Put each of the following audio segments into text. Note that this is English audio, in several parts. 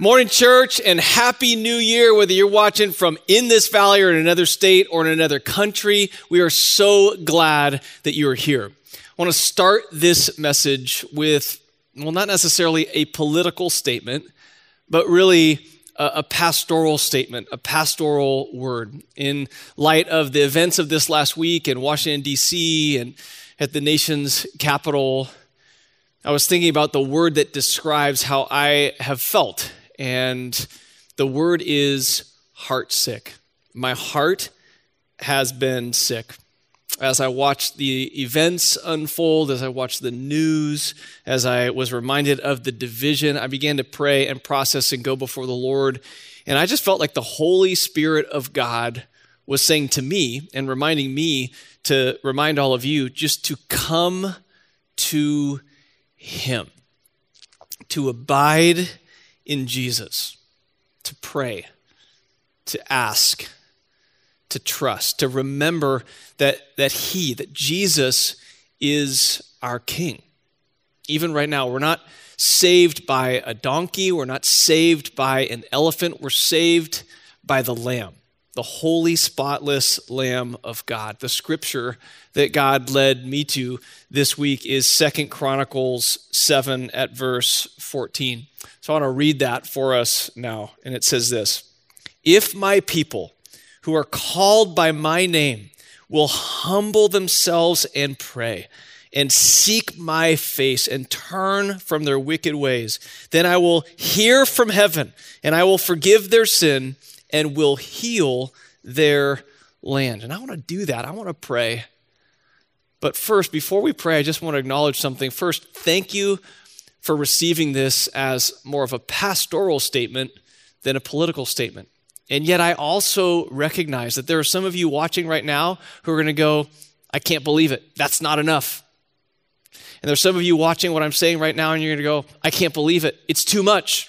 Morning, church, and Happy New Year, whether you're watching from in this valley or in another state or in another country. We are so glad that you are here. I want to start this message with, not necessarily a political statement, but really a pastoral statement, a pastoral word. In light of the events of this last week in Washington, D.C. and at the nation's capital, I was thinking about the word that describes how I have felt. And the word is heartsick. My heart has been sick. As I watched the events unfold, as I watched the news, as I was reminded of the division, I began to pray and process and go before the Lord. And I just felt like the Holy Spirit of God was saying to me and reminding me to remind all of you just to come to Him, to abide in Jesus, to pray, to ask, to trust, to remember that Jesus is our King. Even right now, we're not saved by a donkey, we're not saved by an elephant, we're saved by the Lamb, the holy, spotless Lamb of God. The scripture that God led me to this week is 2 Chronicles 7 at verse 14. So I want to read that for us now. And it says this: "If my people who are called by my name will humble themselves and pray and seek my face and turn from their wicked ways, then I will hear from heaven and I will forgive their sin and will heal their land." And I want to do that. I want to pray. But first, before we pray, I just want to acknowledge something. First, thank you for receiving this as more of a pastoral statement than a political statement. And yet I also recognize that there are some of you watching right now who are going to go, "I can't believe it. That's not enough." And there's some of you watching what I'm saying right now and you're going to go, "I can't believe it. It's too much."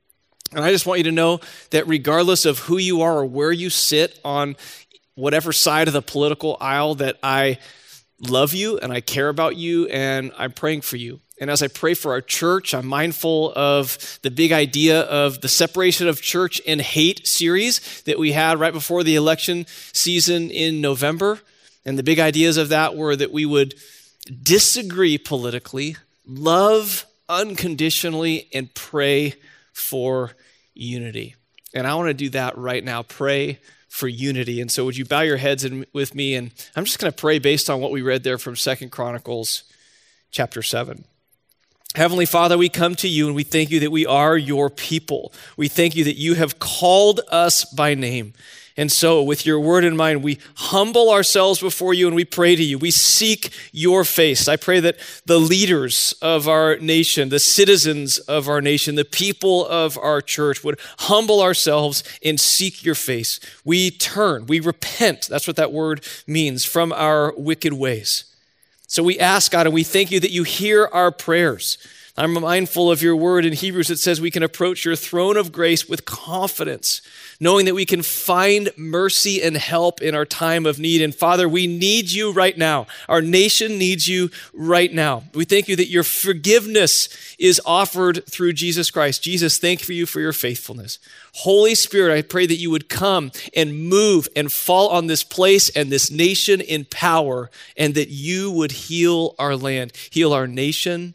And I just want you to know that regardless of who you are or where you sit on whatever side of the political aisle, that I love you and I care about you and I'm praying for you. And as I pray for our church, I'm mindful of the big idea of the Separation of Church and Hate series that we had right before the election season in November. And the big ideas of that were that we would disagree politically, love unconditionally, and pray for unity. And I want to do that right now, pray for unity. And so would you bow your heads with me? And I'm just going to pray based on what we read there from 2 Chronicles chapter 7. Heavenly Father, we come to you and we thank you that we are your people. We thank you that you have called us by name. And so with your word in mind, we humble ourselves before you and we pray to you. We seek your face. I pray that the leaders of our nation, the citizens of our nation, the people of our church would humble ourselves and seek your face. We turn, we repent, that's what that word means, from our wicked ways. So we ask, God, and we thank you that you hear our prayers. I'm mindful of your word in Hebrews that says we can approach your throne of grace with confidence, knowing that we can find mercy and help in our time of need. And Father, we need you right now. Our nation needs you right now. We thank you that your forgiveness is offered through Jesus Christ. Jesus, thank you for your faithfulness. Holy Spirit, I pray that you would come and move and fall on this place and this nation in power, and that you would heal our land, heal our nation,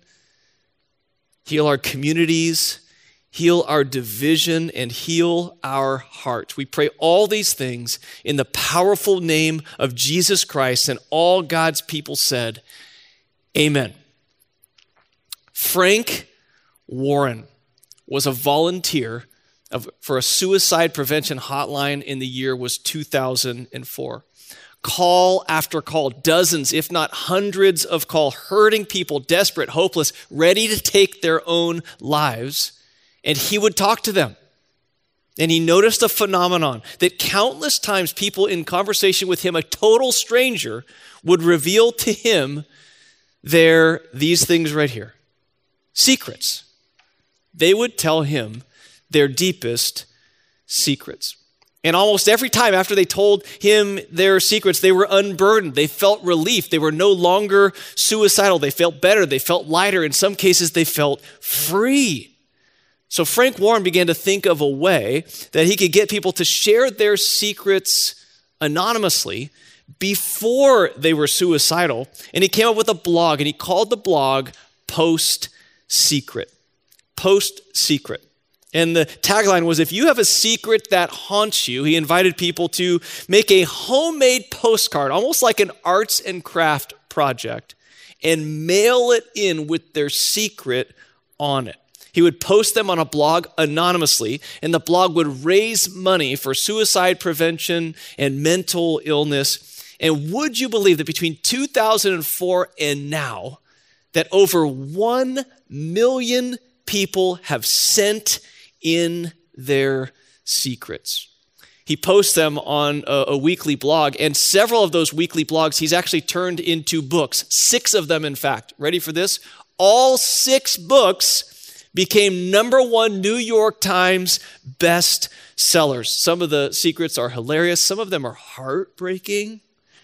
heal our communities, heal our division, and heal our hearts. We pray all these things in the powerful name of Jesus Christ, and all God's people said, amen. Frank Warren was a volunteer for a suicide prevention hotline in the year was 2004. Call after call, dozens, if not hundreds of calls, hurting people, desperate, hopeless, ready to take their own lives. And he would talk to them. And he noticed a phenomenon that countless times people in conversation with him, a total stranger, would reveal to him these things right here. Secrets. They would tell him their deepest secrets. And almost every time after they told him their secrets, they were unburdened. They felt relief. They were no longer suicidal. They felt better. They felt lighter. In some cases, they felt free. So Frank Warren began to think of a way that he could get people to share their secrets anonymously before they were suicidal. And he came up with a blog, and he called the blog Post Secret. Post Secret. And the tagline was, if you have a secret that haunts you, he invited people to make a homemade postcard, almost like an arts and craft project, and mail it in with their secret on it. He would post them on a blog anonymously, and the blog would raise money for suicide prevention and mental illness. And would you believe that between 2004 and now, that over 1 million people have sent in their secrets? He posts them on a weekly blog, and several of those weekly blogs he's actually turned into books, 6 of them in fact. Ready for this? All 6 books became #1 New York Times best sellers. Some of the secrets are hilarious. Some of them are heartbreaking.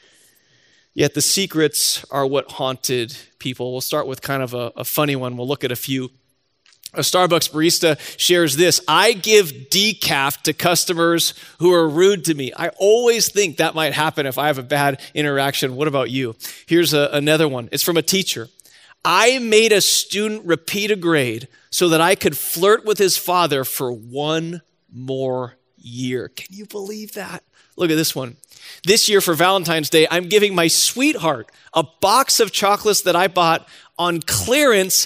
Yet the secrets are what haunted people. We'll start with kind of a funny one. We'll look at a few. A Starbucks barista shares this: I give decaf to customers who are rude to me. I always think that might happen if I have a bad interaction. What about you? Here's another one. It's from a teacher. I made a student repeat a grade so that I could flirt with his father for 1 more year. Can you believe that? Look at this one. This year for Valentine's Day, I'm giving my sweetheart a box of chocolates that I bought on clearance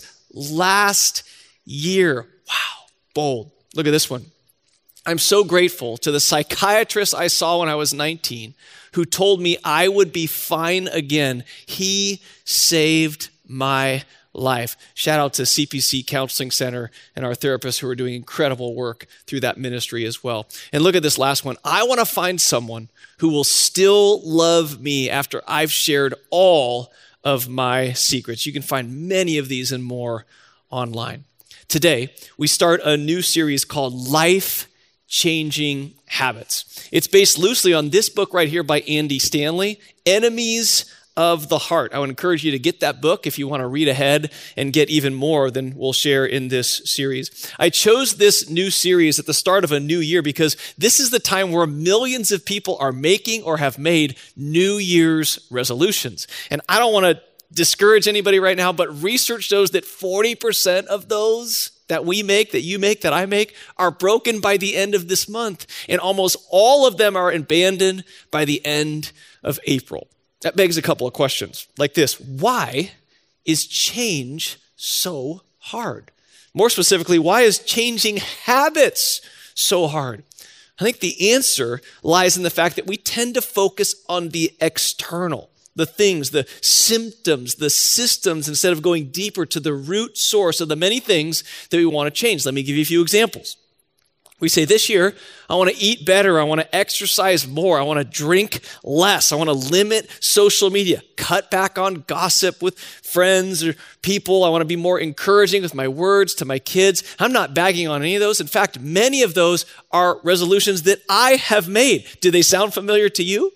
last year. Wow, bold. Look at this one. I'm so grateful to the psychiatrist I saw when I was 19 who told me I would be fine again. He saved my life. Shout out to CPC Counseling Center and our therapists who are doing incredible work through that ministry as well. And look at this last one. I want to find someone who will still love me after I've shared all of my secrets. You can find many of these and more online. Today, we start a new series called Life Changing Habits. It's based loosely on this book right here by Andy Stanley, Enemies of the Heart. I would encourage you to get that book if you want to read ahead and get even more than we'll share in this series. I chose this new series at the start of a new year because this is the time where millions of people are making or have made New Year's resolutions. And I don't want to discourage anybody right now, but research shows that 40% of those that we make, that you make, that I make, are broken by the end of this month. And almost all of them are abandoned by the end of April. That begs a couple of questions like this. Why is change so hard? More specifically, why is changing habits so hard? I think the answer lies in the fact that we tend to focus on the external, the things, the symptoms, the systems, instead of going deeper to the root source of the many things that we want to change. Let me give you a few examples. We say this year, I want to eat better. I want to exercise more. I want to drink less. I want to limit social media, cut back on gossip with friends or people. I want to be more encouraging with my words to my kids. I'm not bagging on any of those. In fact, many of those are resolutions that I have made. Do they sound familiar to you?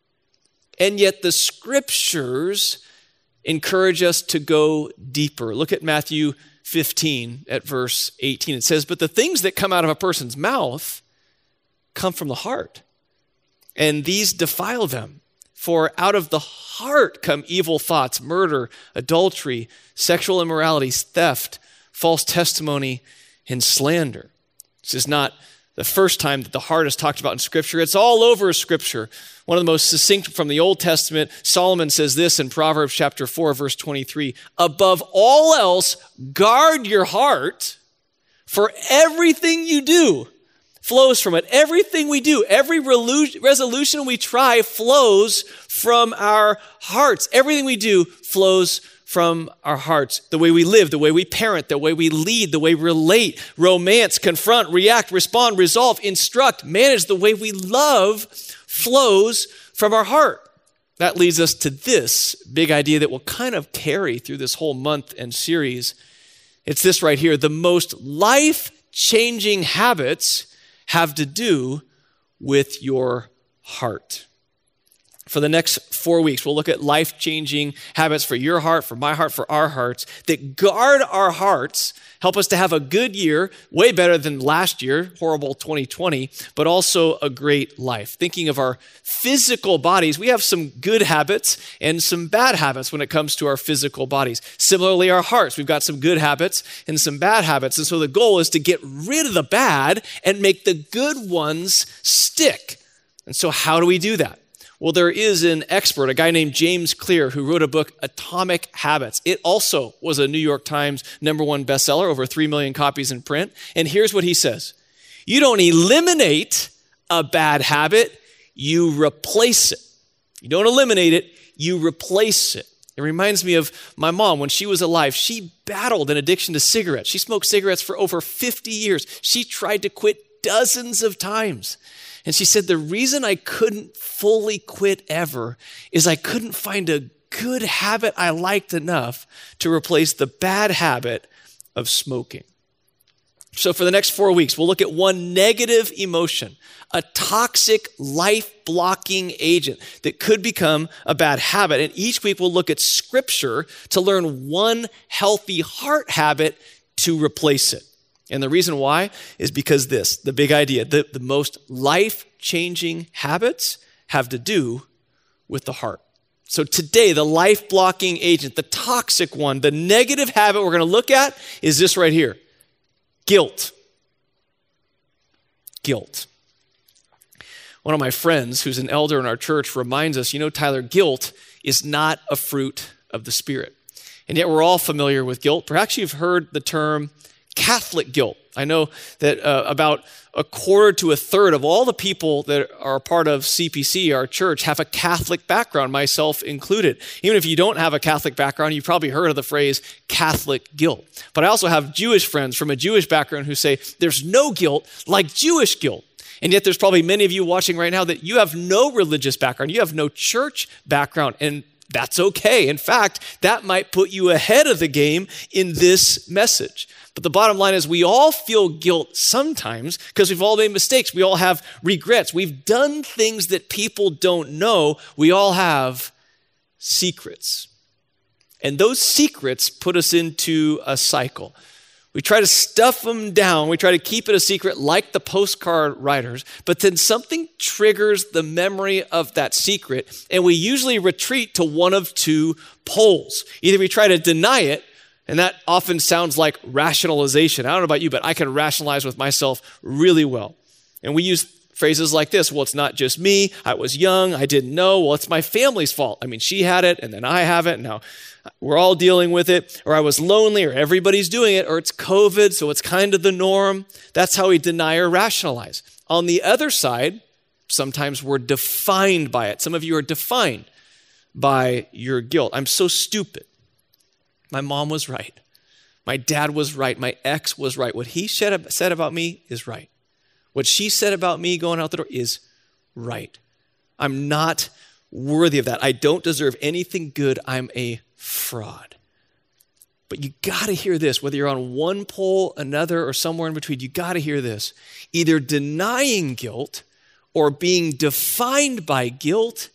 And yet the scriptures encourage us to go deeper. Look at Matthew 15 at verse 18. It says, but the things that come out of a person's mouth come from the heart, and these defile them. For out of the heart come evil thoughts, murder, adultery, sexual immorality, theft, false testimony, and slander. This is not the first time that the heart is talked about in Scripture. It's all over Scripture. One of the most succinct from the Old Testament, Solomon says this in Proverbs chapter 4, verse 23, above all else, guard your heart, for everything you do flows from it. Everything we do, every resolution we try flows from our hearts. Everything we do flows from our hearts. The way we live, the way we parent, the way we lead, the way we relate, romance, confront, react, respond, resolve, instruct, manage, the way we love flows from our heart. That leads us to this big idea that will kind of carry through this whole month and series. It's this right here. The most life-changing habits have to do with your heart. For the next 4 weeks, we'll look at life-changing habits for your heart, for my heart, for our hearts, that guard our hearts Help us to have a good year, way better than last year, horrible 2020, but also a great life. Thinking of our physical bodies, we have some good habits and some bad habits when it comes to our physical bodies. Similarly, our hearts, we've got some good habits and some bad habits. And so the goal is to get rid of the bad and make the good ones stick. And so how do we do that? Well, there is an expert, a guy named James Clear, who wrote a book, Atomic Habits. It also was a New York Times #1 bestseller, over 3 million copies in print. And here's what he says. You don't eliminate a bad habit, you replace it. You don't eliminate it, you replace it. It reminds me of my mom. When she was alive, she battled an addiction to cigarettes. She smoked cigarettes for over 50 years. She tried to quit dozens of times. And she said, the reason I couldn't fully quit ever is I couldn't find a good habit I liked enough to replace the bad habit of smoking. So for the next 4 weeks, we'll look at one negative emotion, a toxic life-blocking agent that could become a bad habit. And each week we'll look at scripture to learn one healthy heart habit to replace it. And the reason why is because the big idea, the most life-changing habits have to do with the heart. So today, the life-blocking agent, the toxic one, the negative habit we're going to look at is this right here. Guilt. Guilt. One of my friends, who's an elder in our church, reminds us, Tyler, guilt is not a fruit of the Spirit. And yet we're all familiar with guilt. Perhaps you've heard the term Catholic guilt. I know that about a quarter to a third of all the people that are a part of CPC, our church, have a Catholic background, myself included. Even if you don't have a Catholic background, you've probably heard of the phrase Catholic guilt. But I also have Jewish friends from a Jewish background who say there's no guilt like Jewish guilt. And yet there's probably many of you watching right now that you have no religious background. You have no church background. And that's okay. In fact, that might put you ahead of the game in this message. But the bottom line is we all feel guilt sometimes because we've all made mistakes. We all have regrets. We've done things that people don't know. We all have secrets. And those secrets put us into a cycle. We try to stuff them down. We try to keep it a secret like the postcard writers, but then something triggers the memory of that secret, and we usually retreat to one of two poles. Either we try to deny it, and that often sounds like rationalization. I don't know about you, but I can rationalize with myself really well. And we use phrases like this. Well, it's not just me. I was young. I didn't know. Well, it's my family's fault. I mean, she had it, and then I have it. And now we're all dealing with it. Or I was lonely, or everybody's doing it, or it's COVID, so it's kind of the norm. That's how we deny or rationalize. On the other side, sometimes we're defined by it. Some of you are defined by your guilt. I'm so stupid. My mom was right. My dad was right. My ex was right. What he said about me is right. What she said about me going out the door is right. I'm not worthy of that. I don't deserve anything good. I'm a fraud. But you got to hear this, whether you're on one pole, another, or somewhere in between, you got to hear this. Either denying guilt or being defined by guilt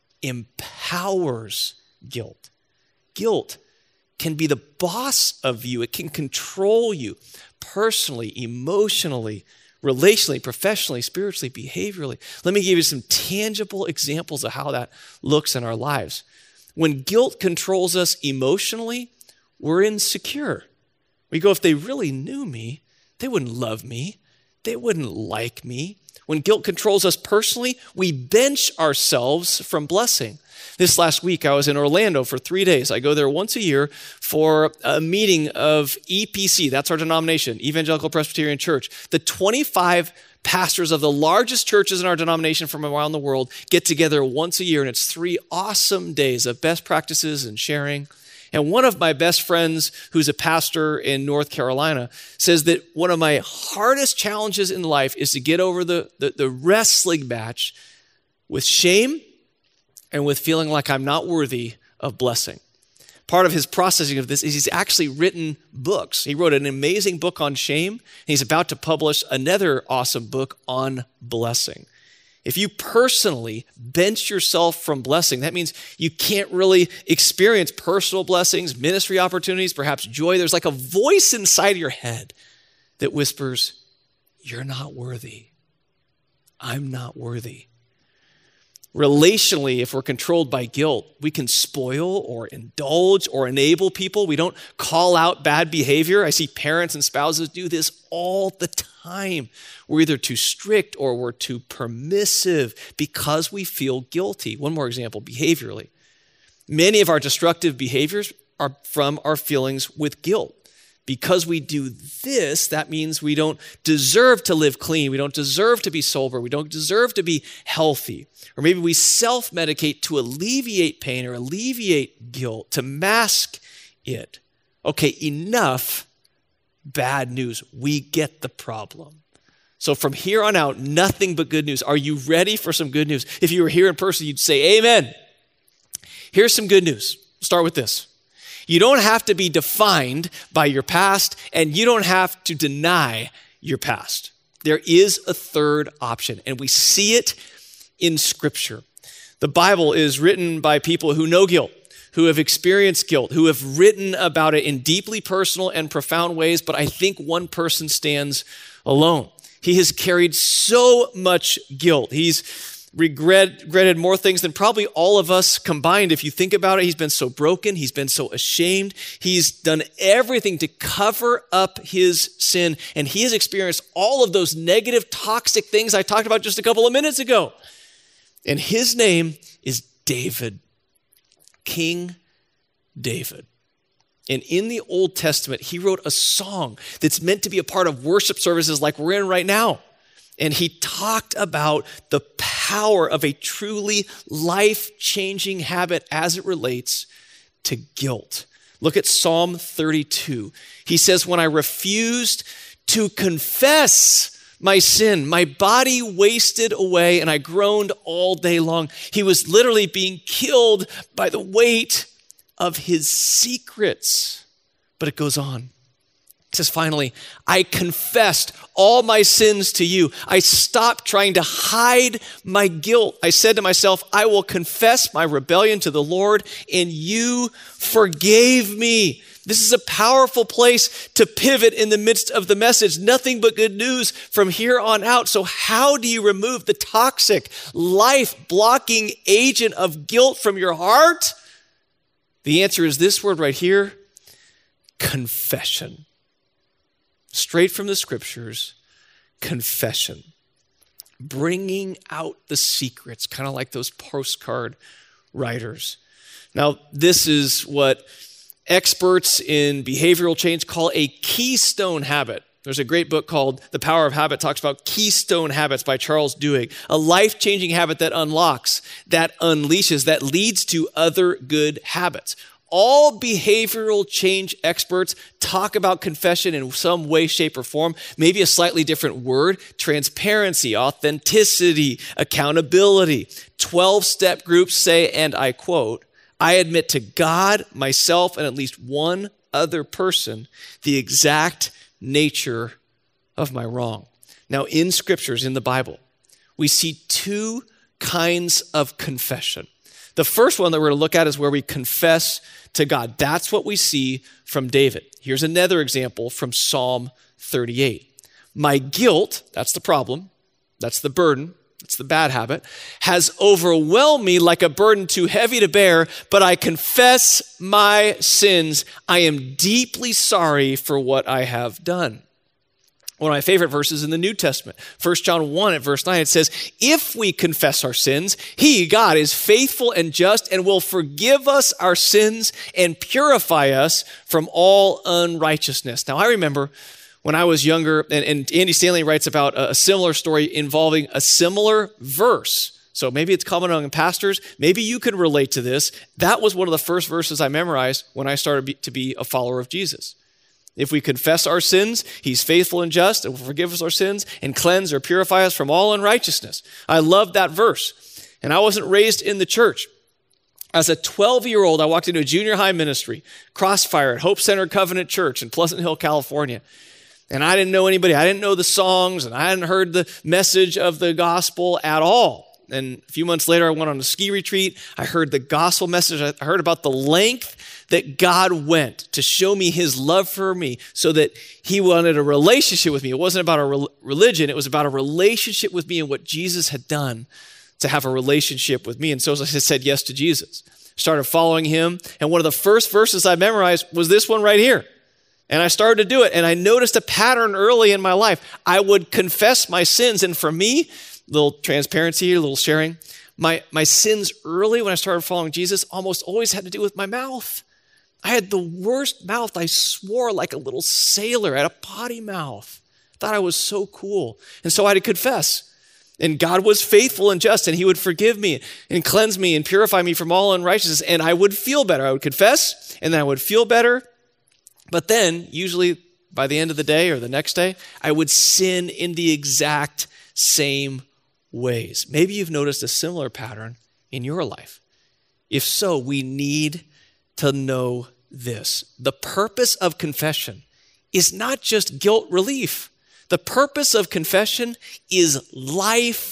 empowers guilt. Guilt can be the boss of you. It can control you personally, emotionally, relationally, professionally, spiritually, behaviorally. Let me give you some tangible examples of how that looks in our lives. When guilt controls us emotionally, we're insecure. We go, if they really knew me, they wouldn't love me. They wouldn't like me. When guilt controls us personally, we bench ourselves from blessing. This last week, I was in Orlando for 3 days. I go there once a year for a meeting of EPC. That's our denomination, Evangelical Presbyterian Church. The 25 pastors of the largest churches in our denomination from around the world get together once a year, and it's 3 awesome days of best practices and sharing. And one of my best friends, who's a pastor in North Carolina, says that one of my hardest challenges in life is to get over the wrestling match with shame and with feeling like I'm not worthy of blessing. Part of his processing of this is he's actually written books. He wrote an amazing book on shame, and he's about to publish another awesome book on blessing. If you personally bench yourself from blessing, that means you can't really experience personal blessings, ministry opportunities, perhaps joy. There's like a voice inside of your head that whispers, you're not worthy. I'm not worthy. Relationally, if we're controlled by guilt, we can spoil or indulge or enable people. We don't call out bad behavior. I see parents and spouses do this all the time. We're either too strict or we're too permissive because we feel guilty. One more example, behaviorally. Many of our destructive behaviors are from our feelings with guilt. Because we do this, that means we don't deserve to live clean. We don't deserve to be sober. We don't deserve to be healthy. Or maybe we self-medicate to alleviate pain or alleviate guilt, to mask it. Okay, enough bad news. We get the problem. So from here on out, nothing but good news. Are you ready for some good news? If you were here in person, you'd say, amen. Here's some good news. Start with this. You don't have to be defined by your past, and you don't have to deny your past. There is a third option, and we see it in Scripture. The Bible is written by people who know guilt, who have experienced guilt, who have written about it in deeply personal and profound ways, but I think one person stands alone. He has carried so much guilt. He's regretted more things than probably all of us combined. If you think about it, he's been so broken. He's been so ashamed. He's done everything to cover up his sin. And he has experienced all of those negative, toxic things I talked about just a couple of minutes ago. And his name is David, King David. And in the Old Testament, he wrote a song that's meant to be a part of worship services like we're in right now. And he talked about the power of a truly life-changing habit as it relates to guilt. Look at Psalm 32. He says, when I refused to confess my sin, my body wasted away and I groaned all day long. He was literally being killed by the weight of his secrets. But it goes on. It says, finally, I confessed all my sins to you. I stopped trying to hide my guilt. I said to myself, I will confess my rebellion to the Lord, and you forgave me. This is a powerful place to pivot in the midst of the message. Nothing but good news from here on out. So how do you remove the toxic, life-blocking agent of guilt from your heart? The answer is this word right here, confession. Straight from the Scriptures, confession. Bringing out the secrets, kind of like those postcard writers. Now, this is what experts in behavioral change call a keystone habit. There's a great book called The Power of Habit, talks about keystone habits by Charles Duhigg, a life-changing habit that unlocks, that unleashes, that leads to other good habits. All behavioral change experts talk about confession in some way, shape, or form, maybe a slightly different word, transparency, authenticity, accountability. 12-step groups say, and I quote, I admit to God, myself, and at least one other person the exact nature of my wrong. Now, in Scriptures, in the Bible, we see two kinds of confession. The first one that we're going to look at is where we confess to God. That's what we see from David. Here's another example from Psalm 38. My guilt, that's the problem, that's the burden, that's the bad habit, has overwhelmed me like a burden too heavy to bear, but I confess my sins. I am deeply sorry for what I have done. One of my favorite verses in the New Testament, 1 John 1 at verse 9, it says, if we confess our sins, he, God, is faithful and just and will forgive us our sins and purify us from all unrighteousness. Now, I remember when I was younger, and Andy Stanley writes about a similar story involving a similar verse. So maybe it's common among pastors. Maybe you can relate to this. That was one of the first verses I memorized when I started to be a follower of Jesus. If we confess our sins, he's faithful and just and will forgive us our sins and cleanse or purify us from all unrighteousness. I love that verse. And I wasn't raised in the church. As a 12-year-old, I walked into a junior high ministry, Crossfire at Hope Center Covenant Church in Pleasant Hill, California. And I didn't know anybody. I didn't know the songs, and I hadn't heard the message of the gospel at all. And a few months later, I went on a ski retreat. I heard the gospel message. I heard about the length that God went to show me his love for me so that he wanted a relationship with me. It wasn't about a religion. It was about a relationship with me and what Jesus had done to have a relationship with me. And so I said yes to Jesus. Started following him. And one of the first verses I memorized was this one right here. And I started to do it. And I noticed a pattern early in my life. I would confess my sins. And for me, little transparency here, a little sharing. My sins early when I started following Jesus almost always had to do with my mouth. I had the worst mouth. I swore like a little sailor. I had a potty mouth. Thought I was so cool. And so I had to confess. And God was faithful and just, and he would forgive me and cleanse me and purify me from all unrighteousness. And I would feel better. I would confess, and then I would feel better. But then, usually by the end of the day or the next day, I would sin in the exact same ways. Maybe you've noticed a similar pattern in your life. If so, we need to know this. The purpose of confession is not just guilt relief. The purpose of confession is life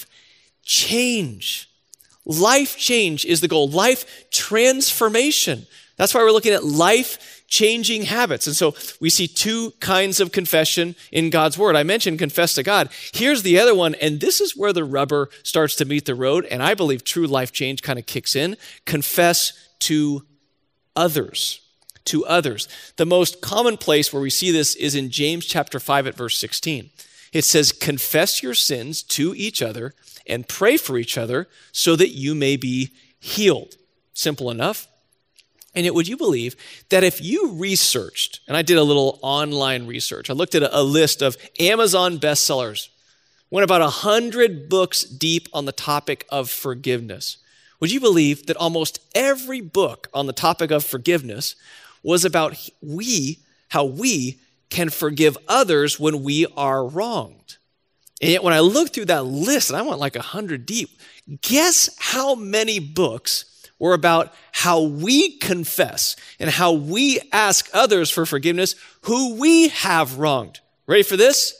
change. Life change is the goal. Life transformation. That's why we're looking at life-changing habits. And so we see two kinds of confession in God's word. I mentioned confess to God. Here's the other one, and this is where the rubber starts to meet the road, and I believe true life change kind of kicks in. Confess to others. To others. The most common place where we see this is in James chapter 5 at verse 16. It says, confess your sins to each other and pray for each other so that you may be healed. Simple enough. And yet, would you believe that if you researched, and I did a little online research, I looked at a list of Amazon bestsellers, went about 100 books deep on the topic of forgiveness. Would you believe that almost every book on the topic of forgiveness was about how we can forgive others when we are wronged? And yet when I looked through that list, and I went like 100 deep, guess how many books were about how we confess and how we ask others for forgiveness who we have wronged? Ready for this?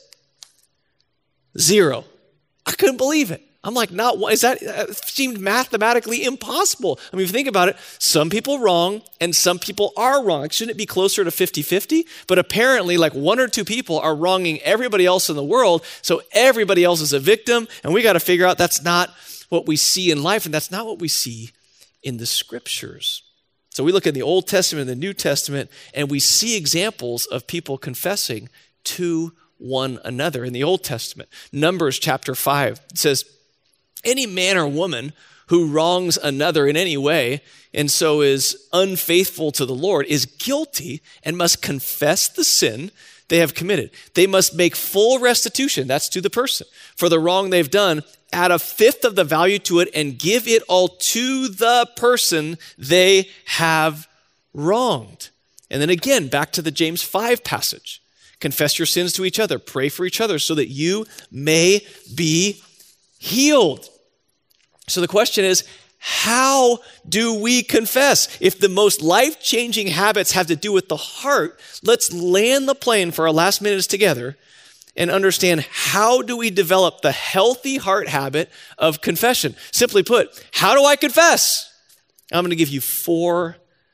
0. I couldn't believe it. I'm like, not one. That seemed mathematically impossible. I mean, if you think about it, some people wrong and some people are wrong. Like, shouldn't it be closer to 50-50? But apparently, like 1 or 2 people are wronging everybody else in the world, so everybody else is a victim, and we got to figure out that's not what we see in life, and that's not what we see in the scriptures. So we look at the Old Testament and the New Testament, and we see examples of people confessing to one another. In the Old Testament, Numbers chapter 5, it says, any man or woman who wrongs another in any way and so is unfaithful to the Lord is guilty and must confess the sin they have committed. They must make full restitution, that's to the person, for the wrong they've done, add 1/5 of the value to it, and give it all to the person they have wronged. And then again, back to the James 5 passage. Confess your sins to each other, pray for each other so that you may be healed. So the question is, how do we confess? If the most life-changing habits have to do with the heart, let's land the plane for our last minutes together and understand, how do we develop the healthy heart habit of confession? Simply put, how do I confess? I'm going to give you 4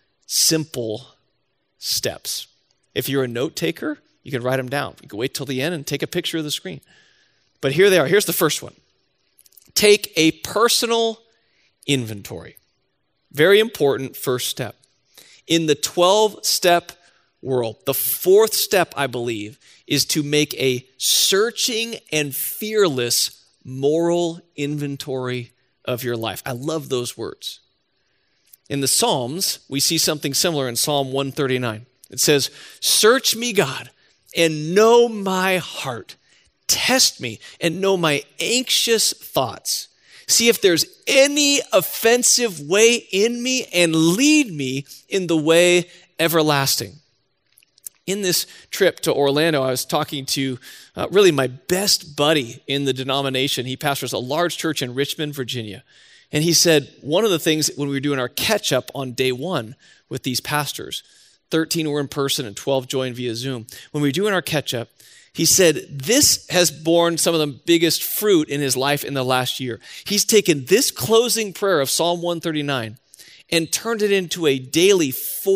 simple steps. If you're a note taker, you can write them down. You can wait till the end and take a picture of the screen. But here they are. Here's the first one. Take a personal inventory. Very important first step. In the 12-step world, the 4th step, I believe, is to make a searching and fearless moral inventory of your life. I love those words. In the Psalms, we see something similar in Psalm 139. It says, search me, God, and know my heart. Test me and know my anxious thoughts. See if there's any offensive way in me and lead me in the way everlasting. In this trip to Orlando, I was talking to really my best buddy in the denomination. He pastors a large church in Richmond, Virginia. And he said one of the things when we were doing our catch-up on day 1 with these pastors, 13 were in person and 12 joined via Zoom. When we were doing our catch-up, he said this has borne some of the biggest fruit in his life in the last year. He's taken this closing prayer of Psalm 139 and turned it into a daily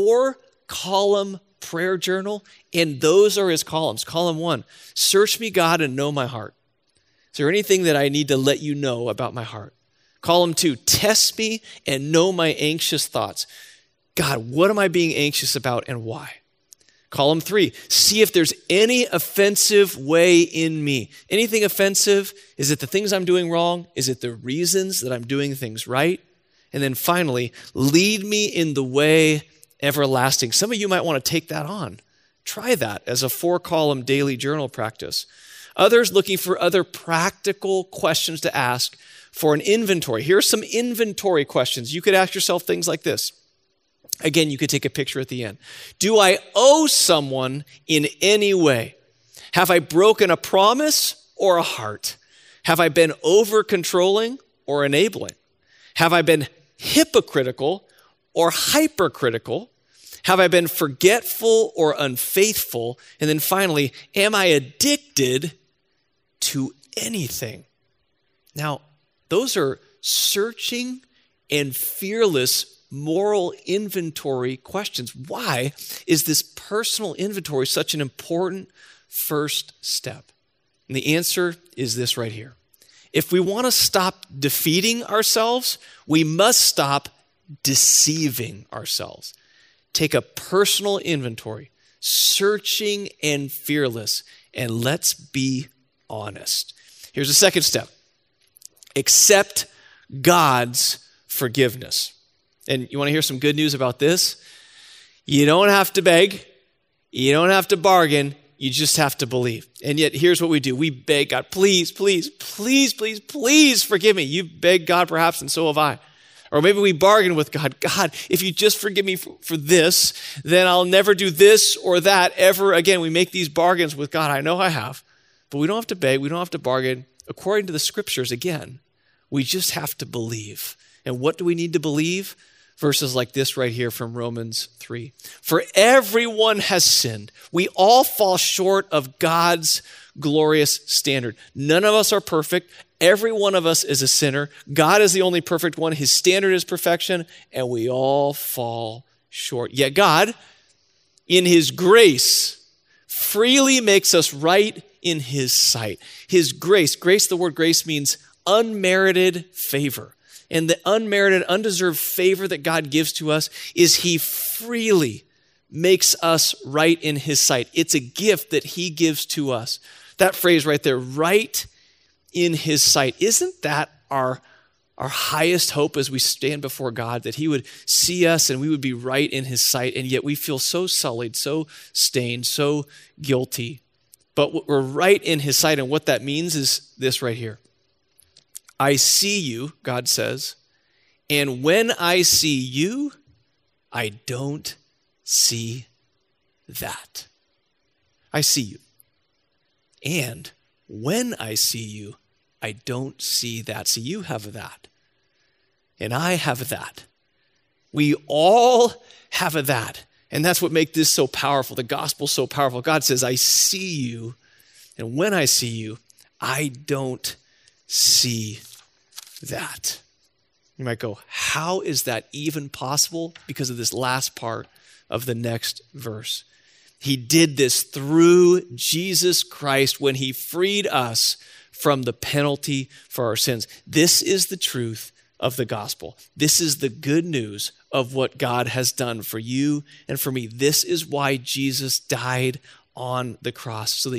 4-column prayer journal, and those are his columns. Column 1, search me, God, and know my heart. Is there anything that I need to let you know about my heart? Column 2, test me and know my anxious thoughts. God, what am I being anxious about and why? Column 3, see if there's any offensive way in me. Anything offensive? Is it the things I'm doing wrong? Is it the reasons that I'm doing things right? And then finally, lead me in the way everlasting. Some of you might want to take that on. Try that as a 4-column daily journal practice. Others looking for other practical questions to ask for an inventory. Here are some inventory questions. You could ask yourself things like this. Again, you could take a picture at the end. Do I owe someone in any way? Have I broken a promise or a heart? Have I been over-controlling or enabling? Have I been hypocritical or hypercritical? Have I been forgetful or unfaithful? And then finally, am I addicted to anything? Now, those are searching and fearless moral inventory questions. Why is this personal inventory such an important first step? And the answer is this right here. If we want to stop defeating ourselves, we must stop deceiving ourselves. Take a personal inventory, searching and fearless, and let's be honest. Here's the second step. Accept God's forgiveness. And you want to hear some good news about this? You don't have to beg. You don't have to bargain. You just have to believe. And yet, here's what we do. We beg God, please, please, please, please, please forgive me. You've begged God perhaps, and so have I. Or maybe we bargain with God. God, if you just forgive me for this, then I'll never do this or that ever again. We make these bargains with God. I know I have. But we don't have to beg. We don't have to bargain. According to the scriptures, again, we just have to believe. And what do we need to believe? Verses like this right here from Romans 3. For everyone has sinned. We all fall short of God's glorious standard. None of us are perfect. Every one of us is a sinner. God is the only perfect one. His standard is perfection, and we all fall short. Yet God, in his grace, freely makes us right in his sight. His grace, the word grace means unmerited favor. And the unmerited, undeserved favor that God gives to us is he freely makes us right in his sight. It's a gift that he gives to us. That phrase right there, right in his sight. Isn't that our highest hope as we stand before God, that he would see us and we would be right in his sight, and yet we feel so sullied, so stained, so guilty. But we're right in his sight, and what that means is this right here. I see you, God says, and when I see you, I don't see that. I see you. And when I see you, I don't see that. See, you have that. And I have that. We all have that. And that's what makes this so powerful. The gospel so powerful. God says, I see you. And when I see you, I don't see that. You might go, how is that even possible? Because of this last part of the next verse. He did this through Jesus Christ when he freed us from the penalty for our sins. This is the truth of the gospel. This is the good news of what God has done for you and for me. This is why Jesus died on the cross, so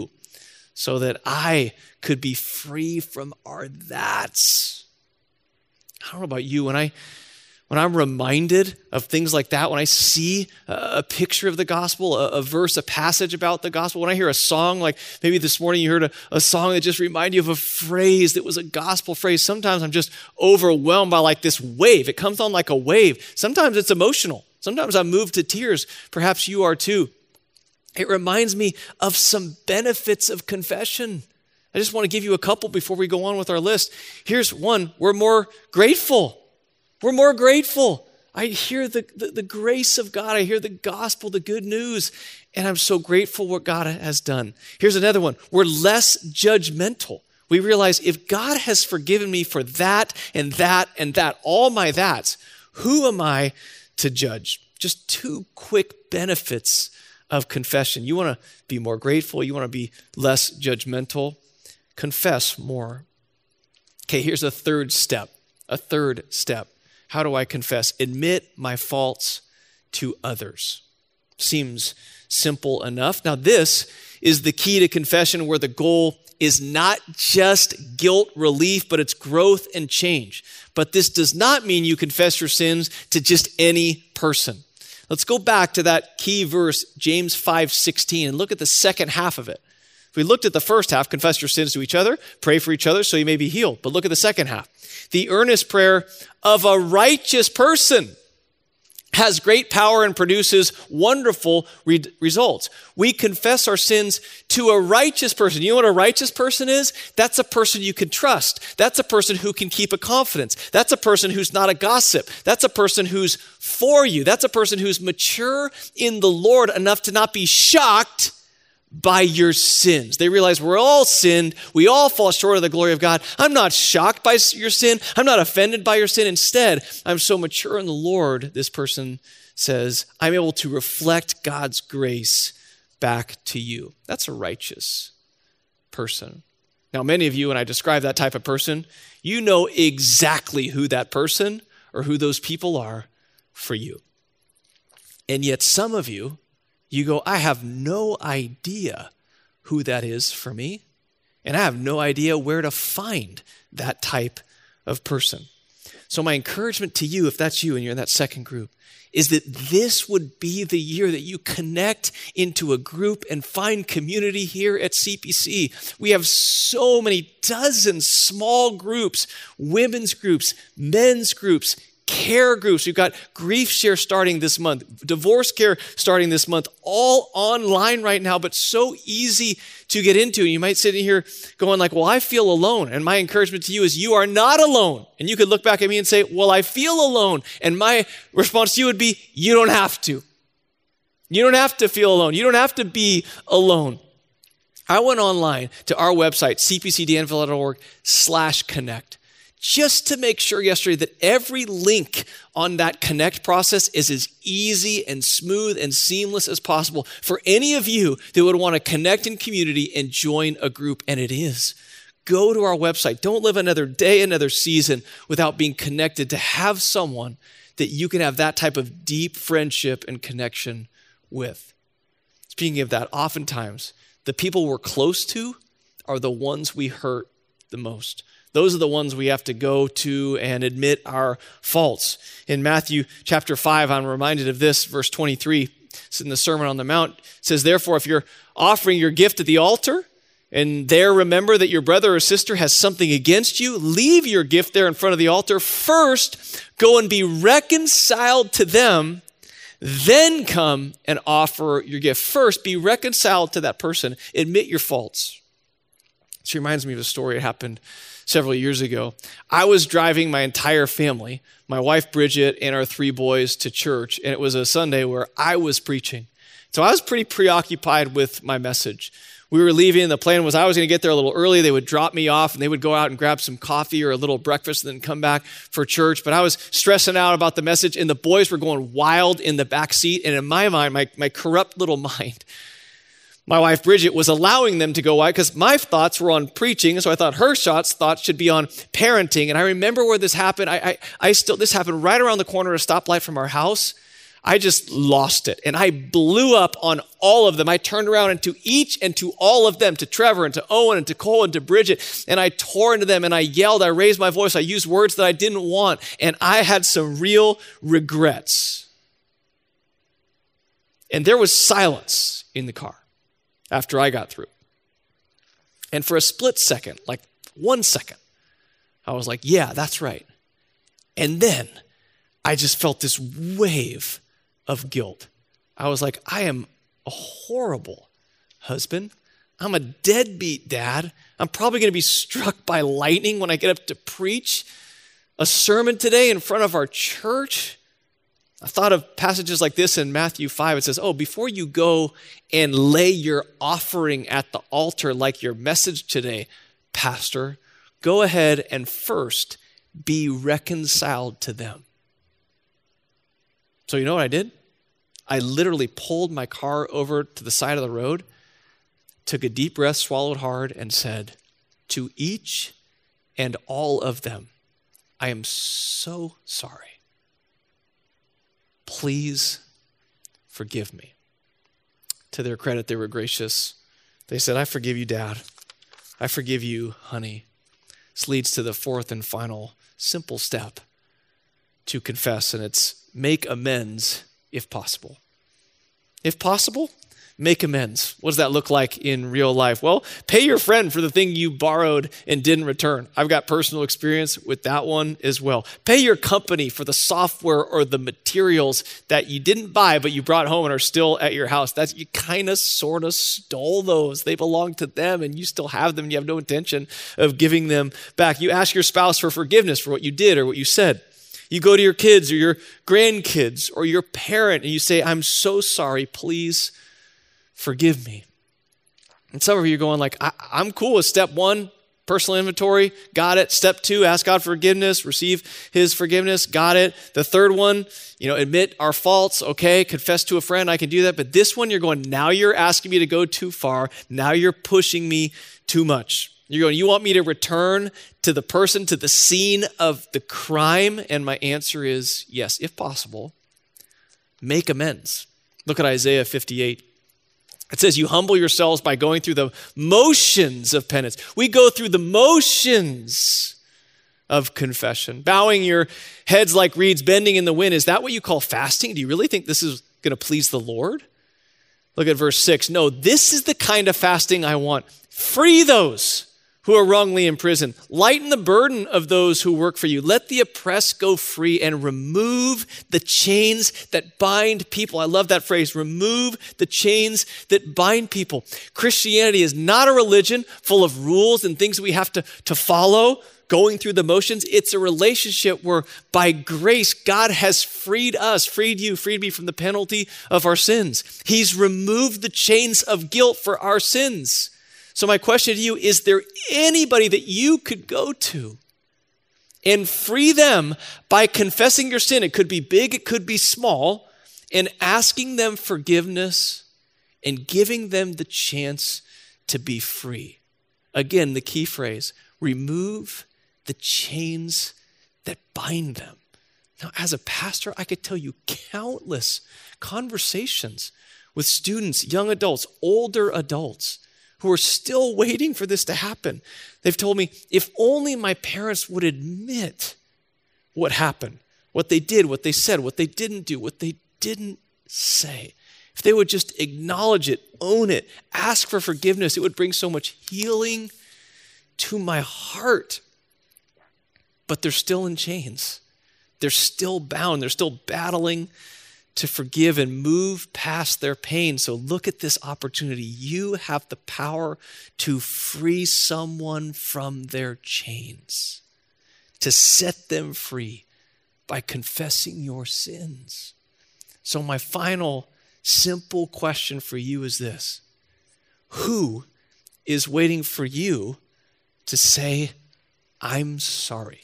that I could be free from our that's. I don't know about you, when I'm reminded of things like that, when I see a picture of the gospel, a verse, a passage about the gospel, when I hear a song, like maybe this morning you heard a song that just reminded you of a phrase that was a gospel phrase, sometimes I'm just overwhelmed by like this wave. It comes on like a wave. Sometimes it's emotional. Sometimes I'm moved to tears. Perhaps you are too. It reminds me of some benefits of confession. I just want to give you a couple before we go on with our list. Here's one. We're more grateful. We're more grateful. I hear the grace of God. I hear the gospel, the good news, and I'm so grateful what God has done. Here's another one. We're less judgmental. We realize if God has forgiven me for that and that and that, all my that's, who am I to judge? Just 2 quick benefits of confession. You want to be more grateful. You want to be less judgmental. Confess more. Okay, here's a third step. How do I confess? Admit my faults to others. Seems simple enough. Now, this is the key to confession, where the goal is not just guilt relief, but it's growth and change. But this does not mean you confess your sins to just any person. Let's go back to that key verse, James 5:16, and look at the second half of it. If we looked at the first half, confess your sins to each other, pray for each other so you may be healed. But look at the second half. The earnest prayer of a righteous person has great power and produces wonderful results. We confess our sins to a righteous person. You know what a righteous person is? That's a person you can trust. That's a person who can keep a confidence. That's a person who's not a gossip. That's a person who's for you. That's a person who's mature in the Lord enough to not be shocked by your sins. They realize we're all sinned. We all fall short of the glory of God. I'm not shocked by your sin. I'm not offended by your sin. Instead, I'm so mature in the Lord, this person says, I'm able to reflect God's grace back to you. That's a righteous person. Now, many of you, when I describe that type of person, you know exactly who that person or who those people are for you. And yet some of you, you go, I have no idea who that is for me, and I have no idea where to find that type of person. So my encouragement to you, if that's you and you're in that second group, is that this would be the year that you connect into a group and find community here at CPC. We have so many dozens small groups, women's groups, men's groups, care groups. We've got grief share starting this month, divorce care starting this month, all online right now, but so easy to get into. And you might sit in here going like, well, I feel alone. And my encouragement to you is you are not alone. And you could look back at me and say, well, I feel alone. And my response to you would be, you don't have to. You don't have to feel alone. You don't have to be alone. I went online to our website, cpcdanville.org/connect. Just to make sure yesterday that every link on that connect process is as easy and smooth and seamless as possible for any of you that would want to connect in community and join a group, and it is. Go to our website. Don't live another day, another season without being connected, to have someone that you can have that type of deep friendship and connection with. Speaking of that, oftentimes the people we're close to are the ones we hurt the most. Those are the ones we have to go to and admit our faults. In Matthew chapter 5, I'm reminded of this, verse 23. It's in the Sermon on the Mount. It says, therefore, if you're offering your gift at the altar and there remember that your brother or sister has something against you, leave your gift there in front of the altar. First, go and be reconciled to them. Then come and offer your gift. First, be reconciled to that person. Admit your faults. This reminds me of a story that happened several years ago. I was driving my entire family, my wife Bridget and our 3 boys, to church, and it was a Sunday where I was preaching. So I was pretty preoccupied with my message. We were leaving, and the plan was I was going to get there a little early. They would drop me off, and they would go out and grab some coffee or a little breakfast and then come back for church. But I was stressing out about the message, and the boys were going wild in the back seat. And in my mind, my corrupt little mind, my wife, Bridget, was allowing them to go wild because my thoughts were on preaching. So I thought her thoughts should be on parenting. And I remember where this happened. This happened right around the corner of a stoplight from our house. I just lost it. And I blew up on all of them. I turned around and to each and to all of them, to Trevor and to Owen and to Cole and to Bridget. And I tore into them and I yelled, I raised my voice. I used words that I didn't want. And I had some real regrets. And there was silence in the car after I got through. And for a split second, like 1 second, I was like, yeah, that's right. And then I just felt this wave of guilt. I was like, I am a horrible husband. I'm a deadbeat dad. I'm probably going to be struck by lightning when I get up to preach a sermon today in front of our church. I thought of passages like this in Matthew 5. It says, before you go and lay your offering at the altar like your message today, Pastor, go ahead and first be reconciled to them. So you know what I did? I literally pulled my car over to the side of the road, took a deep breath, swallowed hard, and said, to each and all of them, I am so sorry. Please forgive me. To their credit, they were gracious. They said, I forgive you, Dad. I forgive you, honey. This leads to the fourth and final simple step to confess, and it's make amends if possible. If possible, make amends. What does that look like in real life? Well, pay your friend for the thing you borrowed and didn't return. I've got personal experience with that one as well. Pay your company for the software or the materials that you didn't buy, but you brought home and are still at your house. You kind of sort of stole those. They belong to them and you still have them and you have no intention of giving them back. You ask your spouse for forgiveness for what you did or what you said. You go to your kids or your grandkids or your parent and you say, I'm so sorry, please forgive me. And some of you are going like, I'm cool with step one, personal inventory, got it. Step two, ask God for forgiveness, receive his forgiveness, got it. The third one, admit our faults, okay, confess to a friend, I can do that. But this one, you're going, now you're asking me to go too far. Now you're pushing me too much. You're going, you want me to return to the person, to the scene of the crime? And my answer is yes, if possible, make amends. Look at Isaiah 58. It says, you humble yourselves by going through the motions of penance. We go through the motions of confession. Bowing your heads like reeds, bending in the wind. Is that what you call fasting? Do you really think this is going to please the Lord? Look at verse 6. No, this is the kind of fasting I want. Free those who are wrongly imprisoned. Lighten the burden of those who work for you. Let the oppressed go free and remove the chains that bind people. I love that phrase, remove the chains that bind people. Christianity is not a religion full of rules and things we have to follow, going through the motions. It's a relationship where by grace, God has freed us, freed you, freed me from the penalty of our sins. He's removed the chains of guilt for our sins. So my question to you, is there anybody that you could go to and free them by confessing your sin? It could be big, it could be small, and asking them forgiveness and giving them the chance to be free. Again, the key phrase, remove the chains that bind them. Now, as a pastor, I could tell you countless conversations with students, young adults, older adults, who are still waiting for this to happen. They've told me, if only my parents would admit what happened, what they did, what they said, what they didn't do, what they didn't say. If they would just acknowledge it, own it, ask for forgiveness, it would bring so much healing to my heart. But they're still in chains. They're still bound. They're still battling to forgive and move past their pain. So look at this opportunity. You have the power to free someone from their chains, to set them free by confessing your sins. So my final simple question for you is this: who is waiting for you to say, I'm sorry?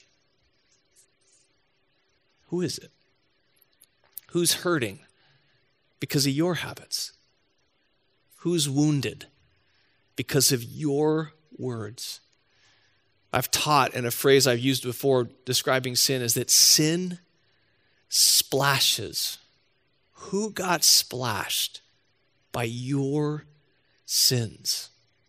Who is it? Who's hurting because of your habits? Who's wounded because of your words? I've taught, and a phrase I've used before describing sin is that sin splashes. Who got splashed by your sins?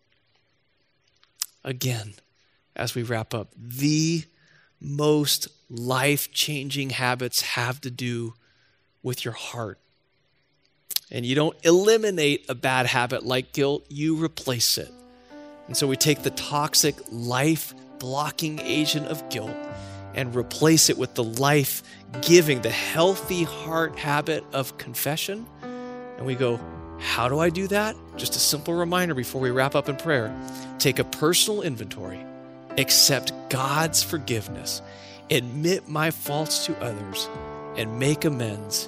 Again, as we wrap up, the most life-changing habits have to do with your heart. And you don't eliminate a bad habit like guilt, you replace it. And so we take the toxic life-blocking agent of guilt and replace it with the life-giving, the healthy heart habit of confession. And we go, how do I do that? Just a simple reminder before we wrap up in prayer. Take a personal inventory, accept God's forgiveness, admit my faults to others, and make amends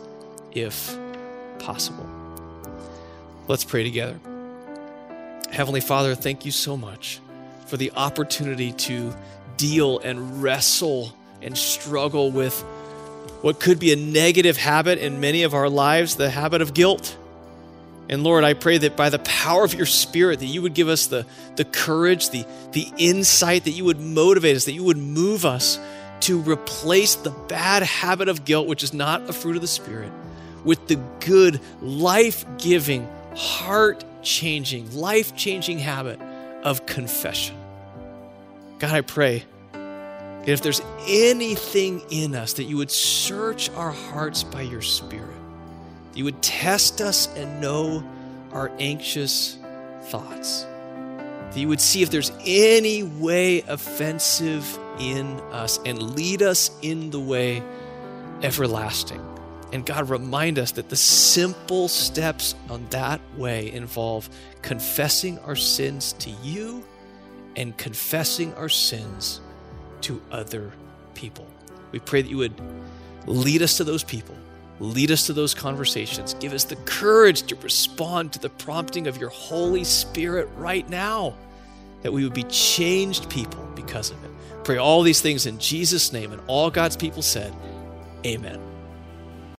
if possible. Let's pray together. Heavenly Father, thank you so much for the opportunity to deal and wrestle and struggle with what could be a negative habit in many of our lives, the habit of guilt. And Lord, I pray that by the power of your Spirit, that you would give us the courage, the insight, that you would motivate us, that you would move us to replace the bad habit of guilt, which is not a fruit of the Spirit, with the good, life-giving, heart-changing, life-changing habit of confession. God, I pray that if there's anything in us, that you would search our hearts by your Spirit. You would test us and know our anxious thoughts. That you would see if there's any way offensive in us and lead us in the way everlasting. And God, remind us that the simple steps on that way involve confessing our sins to you and confessing our sins to other people. We pray that you would lead us to those people. Lead us to those conversations. Give us the courage to respond to the prompting of your Holy Spirit right now, that we would be changed people because of it. Pray all these things in Jesus' name, and all God's people said, amen.